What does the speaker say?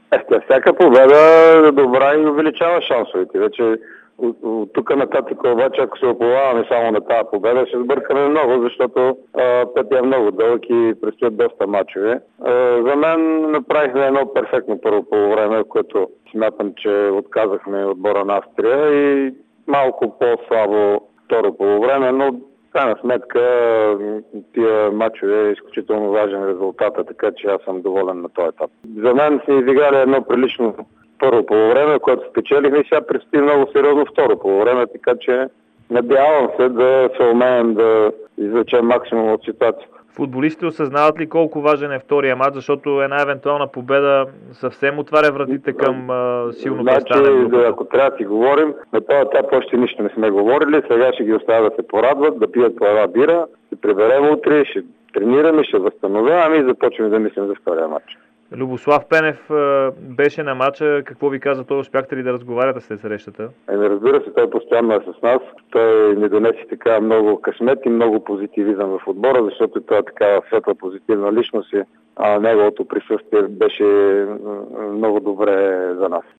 Всяка победа е добра и увеличава шансовете. Вече от тук нататък обаче, ако се оплаваме само на тази победа, ще сбъркаме много, защото пътя е много дълъг и предстоят доста мачове. За мен направихме едно перфектно първо полувреме, което смятам, че отказахме отбора на Австрия и малко по-слабо второ полувреме, но в крайна сметка тия мачове е изключително важен резултат, така че аз съм доволен на този етап. За мен сме изиграли едно прилично първо полувреме, което спечелихме и сега предстои много сериозно второ полувреме, така че надявам се да се умеем да извлечем максимум от ситуацията. Футболистите осъзнават ли колко важен е втория матч, защото една евентуална победа съвсем отваря вратите към силно представен? Значи, ако трябва да си говорим, на този етап още нищо не сме говорили, сега ще ги оставя да се порадват, да пият по една бира, ще приберем утре, ще тренираме, ще възстановяваме и започваме да мислим за втория матч. Любослав Пенев беше на матча. Какво ви каза той? Успяхте ли да разговаряте след срещата? Разбира се, той постоянно е с нас. Той ни донесе така много късмет и много позитивизъм в отбора, защото той е такава светла позитивна личност и неговото присъствие беше много добре за нас.